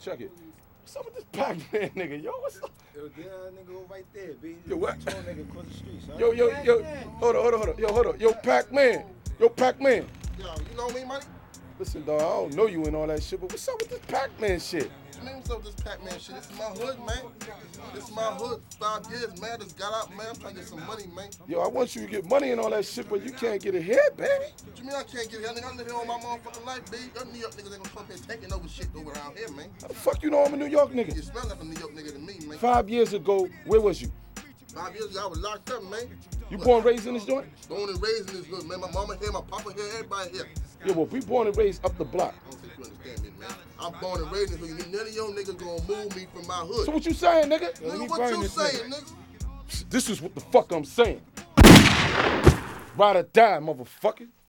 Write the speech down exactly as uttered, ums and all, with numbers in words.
check it. What's up with this Pac-Man nigga? Yo, what's up? Yo, there nigga over right there, B. Yo, what? Tall nigga across the street, son. Yo, yo, yo, hold on, hold on, hold on. Yo, hold on. Yo, Pac-Man. Yo, Pac-Man. Yo, you know me, money? Listen, dog, I don't know you and all that shit, but what's up with this Pac-Man shit? Man, what's up with this Pac-Man shit? This is my hood, man. This is my hood. Five years, man. I just got out, man. I'm trying to get some money, man. Yo, I want you to get money and all that shit, but you can't get ahead, baby. What you mean I can't get here? Nigga, I live here all my motherfucking life, B. Y'all New York niggas ain't gonna come here taking over shit over around here, man. How the fuck you know I'm a New York You nigga? smell like a New York nigga to me, man. Five years ago, where was you? Five years ago, I was locked up, man. You born raised in this joint? Born and raised in this hood, man. My mama here, my papa here, everybody here. Yeah, well, we born and raised up the block. I don't think you understand me, man. I'm born and raised in this hood. None of your niggas gonna move me from my hood. So what you saying, nigga? Nigga, what you saying, nigga? This is what the fuck I'm saying. Ride or die, motherfucker.